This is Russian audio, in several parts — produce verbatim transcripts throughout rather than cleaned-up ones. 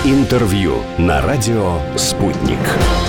Интервью на радио «Спутник».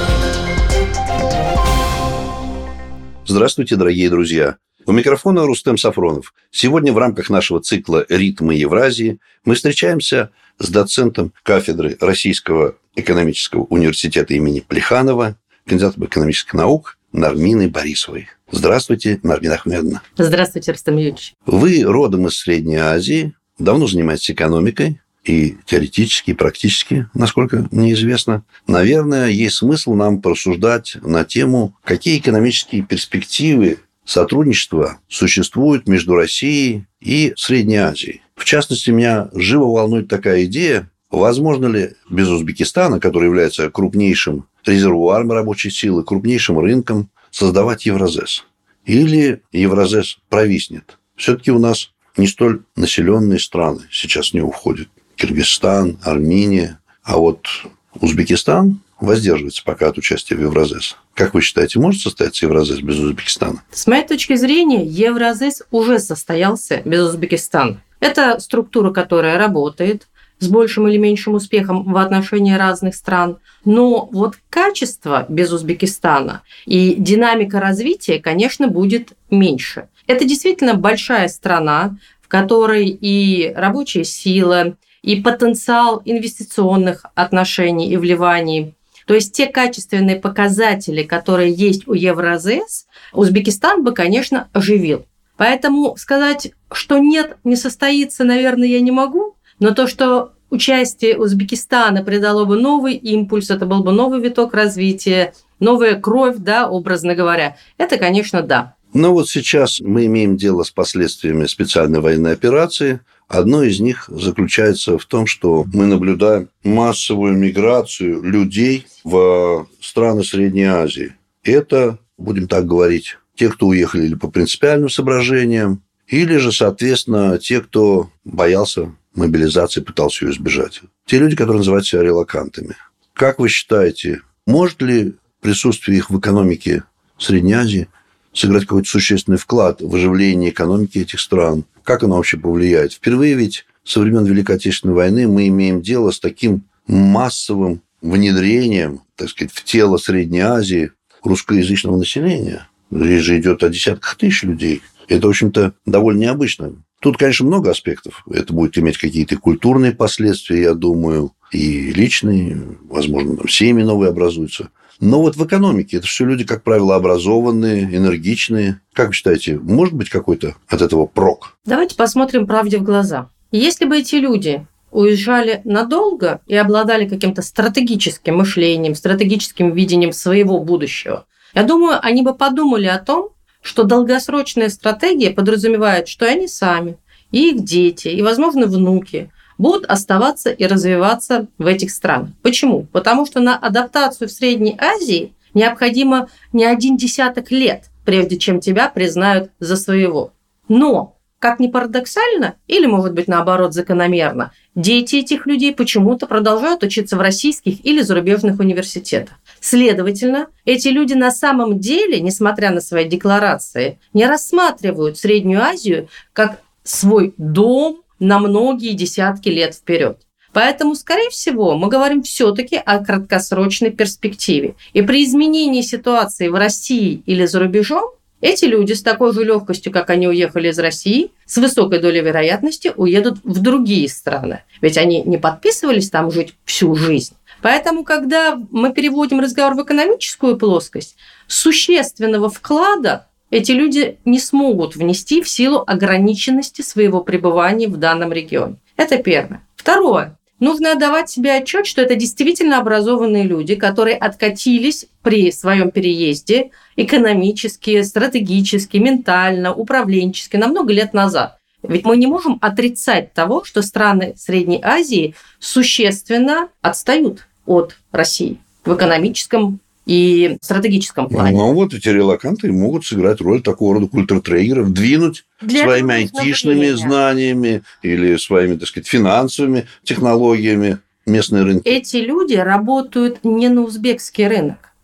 Здравствуйте, дорогие друзья. У микрофона Рустем Сафронов. Сегодня в рамках нашего цикла «Ритмы Евразии» мы встречаемся с доцентом кафедры Российского экономического университета имени Плеханова, кандидатом экономических наук Нарминой Борисовой. Здравствуйте, Нармина Ахмедовна. Здравствуйте, Рустем Юрьевич. Вы родом из Средней Азии, давно занимаетесь экономикой, и теоретически, и практически, насколько мне известно. Наверное, есть смысл нам порассуждать на тему, какие экономические перспективы сотрудничества существуют между Россией и Средней Азией. В частности, меня живо волнует такая идея, возможно ли без Узбекистана, который является крупнейшим резервуаром рабочей силы, крупнейшим рынком, создавать Евразес. Или Евразес провиснет. Все-таки у нас не столь населенные страны сейчас в него входят. Кыргызстан, Армения. А вот Узбекистан воздерживается пока от участия в Евразес. Как вы считаете, может состояться Евразес без Узбекистана? С моей точки зрения, Евразес уже состоялся без Узбекистана. Это структура, которая работает с большим или меньшим успехом в отношении разных стран. Но вот качество без Узбекистана и динамика развития, конечно, будет меньше. Это действительно большая страна, в которой и рабочая сила, и потенциал инвестиционных отношений и вливаний. То есть те качественные показатели, которые есть у Евразес, Узбекистан бы, конечно, оживил. Поэтому сказать, что нет, не состоится, наверное, я не могу. Но то, что участие Узбекистана придало бы новый импульс, это был бы новый виток развития, новая кровь, да, образно говоря, это, конечно, да. Но вот сейчас мы имеем дело с последствиями специальной военной операции. Одно из них заключается в том, что мы наблюдаем массовую миграцию людей в страны Средней Азии. Это, будем так говорить, те, кто уехали или по принципиальным соображениям, или же, соответственно, те, кто боялся мобилизации, пытался ее избежать. Те люди, которые называют себя релокантами. Как вы считаете, может ли присутствие их в экономике Средней Азии сыграть какой-то существенный вклад в оживление экономики этих стран? Как оно вообще повлияет? Впервые ведь со времен Великой Отечественной войны мы имеем дело с таким массовым внедрением, так сказать, в тело Средней Азии русскоязычного населения. Речь же идет о десятках тысяч людей. Это, в общем-то, довольно необычно. Тут, конечно, много аспектов. Это будет иметь какие-то культурные последствия, я думаю, и личные, возможно, там семьи новые образуются. Но вот в экономике это все люди, как правило, образованные, энергичные. Как вы считаете, может быть какой-то от этого прок? Давайте посмотрим правде в глаза. Если бы эти люди уезжали надолго и обладали каким-то стратегическим мышлением, стратегическим видением своего будущего, я думаю, они бы подумали о том, что долгосрочная стратегия подразумевает, что они сами, и их дети, и, возможно, внуки будут оставаться и развиваться в этих странах. Почему? Потому что на адаптацию в Средней Азии необходимо не один десяток лет, прежде чем тебя признают за своего. Но, как ни парадоксально, или, может быть, наоборот, закономерно, дети этих людей почему-то продолжают учиться в российских или зарубежных университетах. Следовательно, эти люди на самом деле, несмотря на свои декларации, не рассматривают Среднюю Азию как свой дом на многие десятки лет вперед. Поэтому, скорее всего, мы говорим все-таки о краткосрочной перспективе. И при изменении ситуации в России или за рубежом эти люди с такой же легкостью, как они уехали из России, с высокой долей вероятности уедут в другие страны. Ведь они не подписывались там жить всю жизнь. Поэтому, когда мы переводим разговор в экономическую плоскость, существенного вклада эти люди не смогут внести в силу ограниченности своего пребывания в данном регионе. Это первое. Второе. Нужно отдавать себе отчет, что это действительно образованные люди, которые откатились при своем переезде экономически, стратегически, ментально, управленчески на много лет назад. Ведь мы не можем отрицать того, что страны Средней Азии существенно отстают от России в экономическом и стратегическом плане. Ну, вот эти релоканты могут сыграть роль такого рода культуртрейдеров, двинуть Для своими айтишными знаниями или своими, так сказать, финансовыми технологиями местные рынки. Эти люди работают не на узбекский рынок.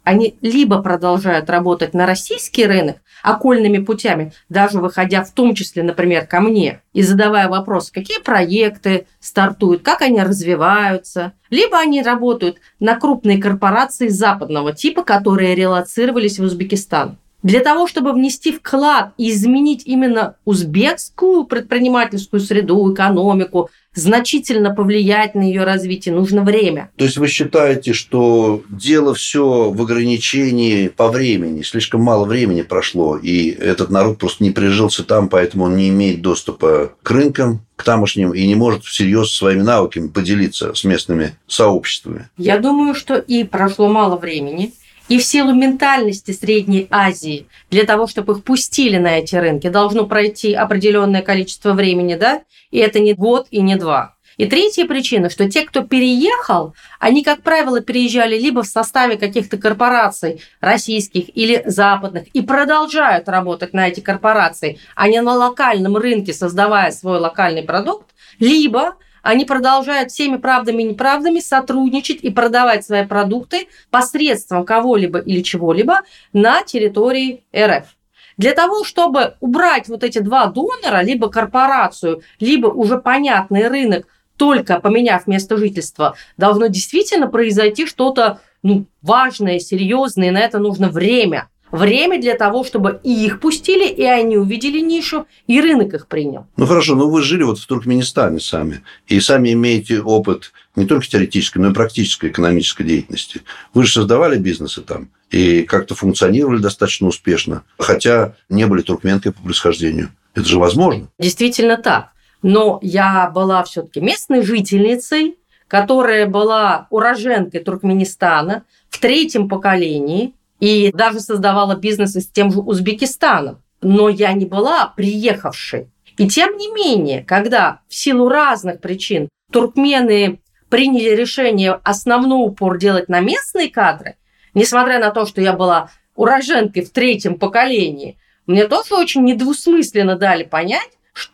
они либо продолжают работать на российский рынок окольными путями, даже выходя в том числе, например, ко мне, и задавая вопрос, какие проекты стартуют, как они развиваются, либо они работают на крупные корпорации западного типа, которые релоцировались в Узбекистан. Для того, чтобы внести вклад и изменить именно узбекскую предпринимательскую среду, экономику, значительно повлиять на ее развитие, нужно время. То есть вы считаете, что дело все в ограничении по времени, слишком мало времени прошло, и этот народ просто не прижился там, поэтому он не имеет доступа к рынкам, к тамошним, и не может всерьез своими навыками поделиться с местными сообществами? Я думаю, что и прошло мало времени, и в силу ментальности Средней Азии, для того, чтобы их пустили на эти рынки, должно пройти определенное количество времени, да? И это не год и не два. И третья причина, что те, кто переехал, они, как правило, переезжали либо в составе каких-то корпораций российских или западных и продолжают работать на эти корпорации, а не на локальном рынке, создавая свой локальный продукт, либо они продолжают всеми правдами и неправдами сотрудничать и продавать свои продукты посредством кого-либо или чего-либо на территории эр эф. Для того, чтобы убрать вот эти два донора, либо корпорацию, либо уже понятный рынок, только поменяв место жительства, должно действительно произойти что-то ну, важное, серьезное, и на это нужно время. Время для того, чтобы и их пустили, и они увидели нишу, и рынок их принял. Ну хорошо, но вы жили вот в Туркменистане сами, и сами имеете опыт не только теоретической, но и практической экономической деятельности. Вы же создавали бизнесы там и как-то функционировали достаточно успешно, хотя не были туркменкой по происхождению. Это же возможно. Действительно так. Но я была все-таки местной жительницей, которая была уроженкой Туркменистана в третьем поколении, и даже создавала бизнесы с тем же Узбекистаном. Но я не была приехавшей. И тем не менее, когда в силу разных причин туркмены приняли решение основной упор делать на местные кадры, несмотря на то, что я была уроженкой в третьем поколении, мне тоже очень недвусмысленно дали понять,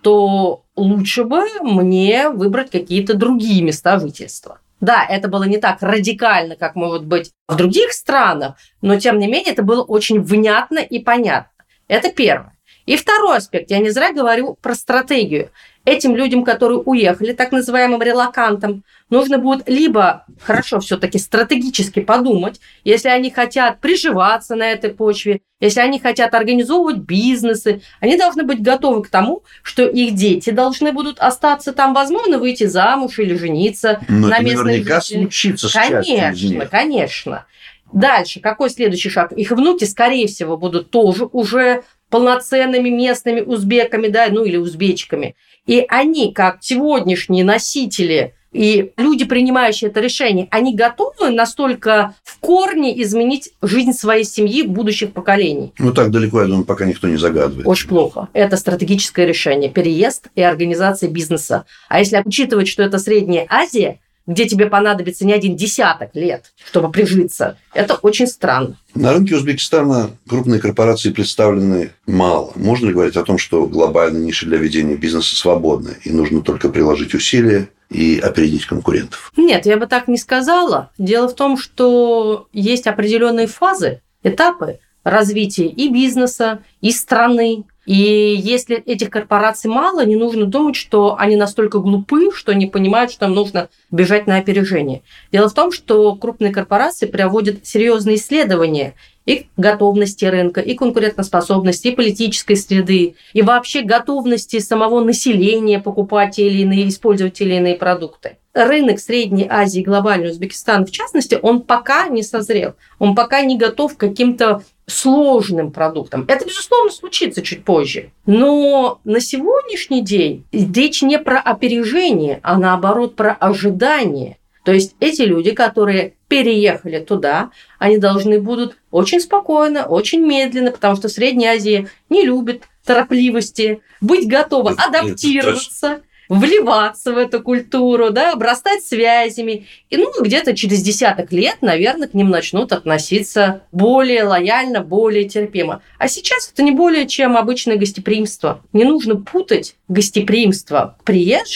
что лучше бы мне выбрать какие-то другие места жительства. Да, это было не так радикально, как может быть в других странах, но, тем не менее, это было очень внятно и понятно. Это первое. И второй аспект. Я не зря говорю про стратегию. Этим людям, которые уехали, так называемым релокантам, нужно будет либо хорошо все-таки стратегически подумать, если они хотят приживаться на этой почве, если они хотят организовывать бизнесы, они должны быть готовы к тому, что их дети должны будут остаться там, возможно, выйти замуж или жениться. Но на это местных наверняка жителей. случится с частью из Конечно, них. конечно. Дальше, какой следующий шаг? Их внуки, скорее всего, будут тоже уже полноценными местными узбеками, да, ну или узбечками. И они, как сегодняшние носители и люди, принимающие это решение, они готовы настолько в корне изменить жизнь своей семьи будущих поколений? Ну, так далеко, я думаю, пока никто не загадывает. Очень плохо. Это стратегическое решение. Переезд и организация бизнеса. А если учитывать, что это Средняя Азия, где тебе понадобится не один десяток лет, чтобы прижиться, это очень странно. На рынке Узбекистана крупные корпорации представлены мало. Можно ли говорить о том, что глобальная ниша для ведения бизнеса свободна, и нужно только приложить усилия и опередить конкурентов? Нет, я бы так не сказала. Дело в том, что есть определенные фазы, этапы развития и бизнеса, и страны. И если этих корпораций мало, не нужно думать, что они настолько глупы, что не понимают, что им нужно бежать на опережение. Дело в том, что крупные корпорации проводят серьезные исследования и готовности рынка, и конкурентоспособности, и политической среды, и вообще готовности самого населения покупать те или иные, использовать те или иные продукты. Рынок Средней Азии, глобальный Узбекистан, в частности, он пока не созрел, он пока не готов к каким-то сложным продуктам. Это, безусловно, случится чуть позже. Но на сегодняшний день речь не про опережение, а наоборот про ожидание. То есть эти люди, которые переехали туда, они должны будут очень спокойно, очень медленно, потому что Средняя Азия не любит торопливости, быть готова адаптироваться, вливаться в эту культуру, да, обрастать связями. И ну, где-то через десяток лет, наверное, к ним начнут относиться более лояльно, более терпимо. А сейчас это не более чем обычное гостеприимство. Не нужно путать гостеприимство к приезжим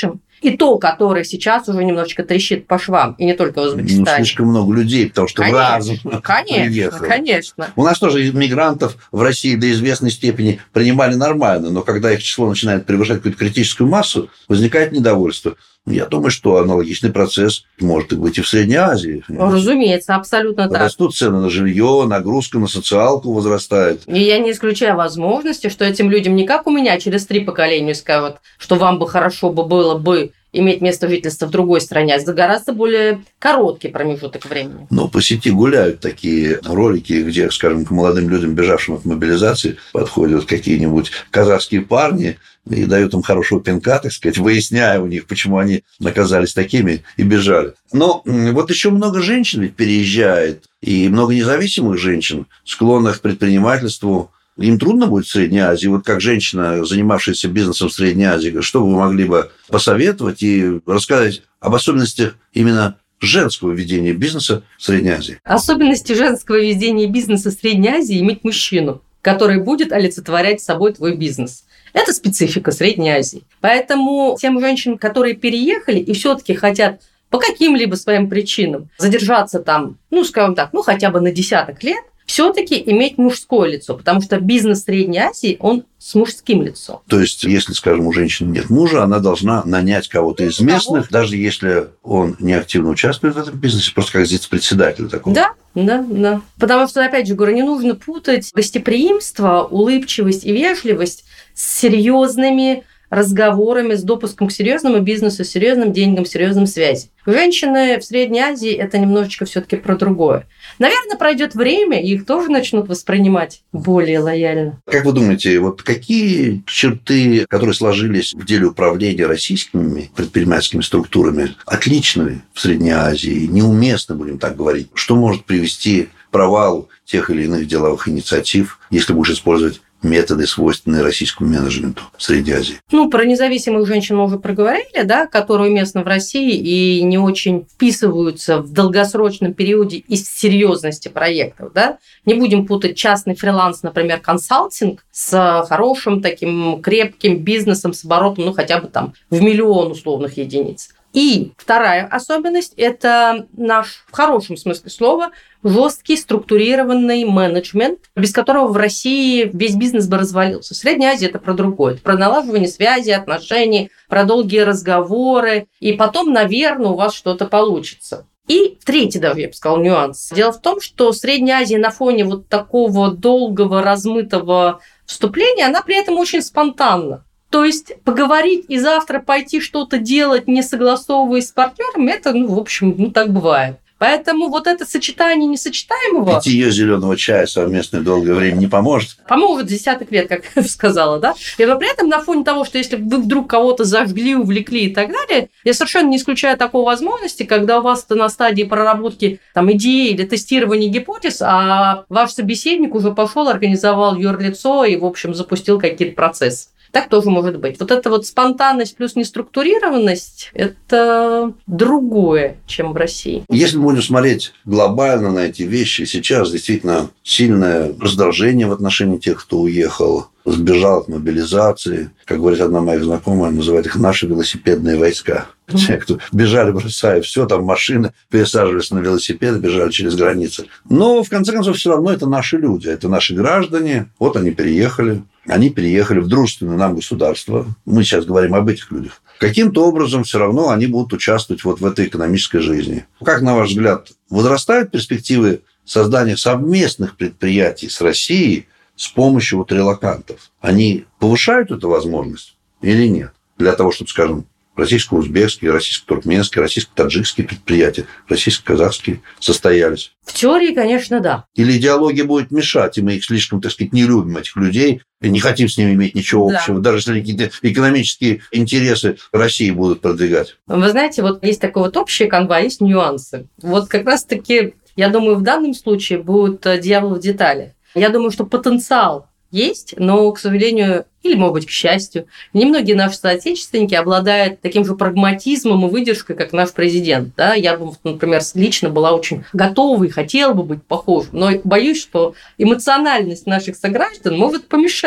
И то, которое сейчас уже немножечко трещит по швам, и не только в Узбекистане. Ну, слишком много людей, потому что конечно, разом конечно, приехало. Конечно. У нас тоже мигрантов в России до известной степени принимали нормально, но когда их число начинает превышать какую-то критическую массу, возникает недовольство. Я думаю, что аналогичный процесс может быть и в Средней Азии. Разумеется, абсолютно так. Растут цены на жилье, нагрузка на социалку возрастает. И я не исключаю возможности, что этим людям не как у меня через три поколения скажут, что вам бы хорошо бы было бы иметь место жительства в другой стране, а за гораздо более короткий промежуток времени. Но по сети гуляют такие ролики, где, скажем, к молодым людям, бежавшим от мобилизации, подходят какие-нибудь казахские парни и дают им хорошего пинка, так сказать, выясняя у них, почему они оказались такими и бежали. Но вот еще много женщин ведь переезжает, и много независимых женщин, склонных к предпринимательству. Им трудно будет в Средней Азии. Вот как женщина, занимавшаяся бизнесом в Средней Азии, что вы могли бы посоветовать и рассказать об особенностях именно женского ведения бизнеса в Средней Азии? Особенности женского ведения бизнеса в Средней Азии – иметь мужчину, который будет олицетворять собой твой бизнес. Это специфика Средней Азии. Поэтому тем женщинам, которые переехали и все-таки хотят по каким-либо своим причинам задержаться там, ну, скажем так, ну, хотя бы на десяток лет, все-таки иметь мужское лицо, потому что бизнес Средней Азии, он с мужским лицом. То есть, если, скажем, у женщины нет мужа, она должна нанять кого-то из местных, даже если он не активно участвует в этом бизнесе, просто как здесь председатель такой. Да, да, да. Потому что, опять же, говорю, не нужно путать гостеприимство, улыбчивость и вежливость с серьезными разговорами, с допуском к серьезному бизнесу, серьезным деньгам, серьезным связям. Женщины в Средней Азии – это немножечко все-таки про другое. Наверное, пройдет время, и их тоже начнут воспринимать более лояльно. Как вы думаете, вот какие черты, которые сложились в деле управления российскими предпринимательскими структурами, отличны в Средней Азии, неуместны, будем так говорить? Что может привести к провалу тех или иных деловых инициатив, если будешь использовать методы, свойственные российскому менеджменту в Средней Азии? Ну, про независимых женщин мы уже проговорили, да, которые уместны в России и не очень вписываются в долгосрочном периоде из серьезности проектов, да. Не будем путать частный фриланс, например, консалтинг с хорошим таким крепким бизнесом с оборотом, ну, хотя бы там в миллион условных единиц. И вторая особенность – это наш, в хорошем смысле слова, жесткий структурированный менеджмент, без которого в России весь бизнес бы развалился. В Средней Азии это про другое. Это про налаживание связи, отношений, про долгие разговоры. И потом, наверное, у вас что-то получится. И третий даже, я бы сказала, нюанс. Дело в том, что в Средней Азии на фоне вот такого долгого, размытого вступления, она при этом очень спонтанна. То есть поговорить и завтра пойти что-то делать, не согласовываясь с партнером, это, ну, в общем, ну, так бывает. Поэтому вот это сочетание несочетаемого... Питье зеленого чая совместное долгое время не поможет? Поможет десяток лет, как я сказала, да? И при этом на фоне того, что если вы вдруг кого-то зажгли, увлекли и так далее, я совершенно не исключаю такой возможности, когда у вас это на стадии проработки там, идеи или тестирования гипотез, а ваш собеседник уже пошел, организовал юрлицо и, в общем, запустил какие-то процессы. Так тоже может быть. Вот эта вот спонтанность плюс неструктурированность – это другое, чем в России. Если мы будем смотреть глобально на эти вещи, сейчас действительно сильное раздражение в отношении тех, кто уехал, сбежал от мобилизации. Как говорит одна моя знакомая, называет их наши велосипедные войска. Те, кто бежали, бросая все, там машины, пересаживались на велосипеды, бежали через границы. Но, в конце концов, все равно это наши люди, это наши граждане. Вот они переехали. Они переехали в дружественное нам государство. Мы сейчас говорим об этих людях. Каким-то образом все равно они будут участвовать вот в этой экономической жизни. Как, на ваш взгляд, возрастают перспективы создания совместных предприятий с Россией с помощью вот релокантов? Они повышают эту возможность или нет? Для того, чтобы, скажем, российско-узбекские, российско-туркменские, российско-таджикские предприятия, российско-казахские состоялись? В теории, конечно, да. Или идеология будет мешать, и мы их слишком, так сказать, не любим, этих людей, и не хотим с ними иметь ничего общего, да. Даже если какие-то экономические интересы России будут продвигать? Вы знаете, вот есть такое вот общее канва, есть нюансы. Вот как раз-таки, я думаю, в данном случае будет дьявол в деталях. Я думаю, что потенциал есть, но, к сожалению, или, может быть, к счастью, немногие наши соотечественники обладают таким же прагматизмом и выдержкой, как наш президент. Да? Я бы, например, лично была очень готова и хотела бы быть похожей, но боюсь, что эмоциональность наших сограждан может помешать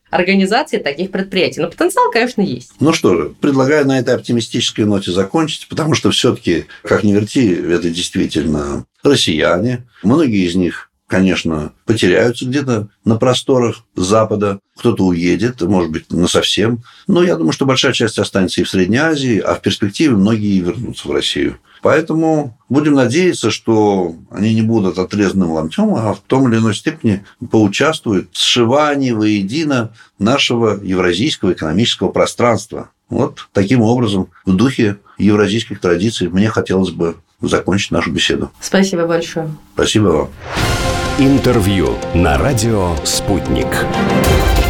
организации таких предприятий. Но потенциал, конечно, есть. Ну что же, предлагаю на этой оптимистической ноте закончить, потому что все-таки, как ни верти, это действительно россияне. Многие из них, конечно, потеряются где-то на просторах Запада. Кто-то уедет, может быть, насовсем. Но я думаю, что большая часть останется и в Средней Азии, а в перспективе многие вернутся в Россию. Поэтому будем надеяться, что они не будут отрезанным ломтем, а в том или иной степени поучаствуют в сшивании воедино нашего евразийского экономического пространства. Вот таким образом, в духе евразийских традиций, мне хотелось бы закончить нашу беседу. Спасибо большое. Спасибо вам. Интервью на радио «Спутник».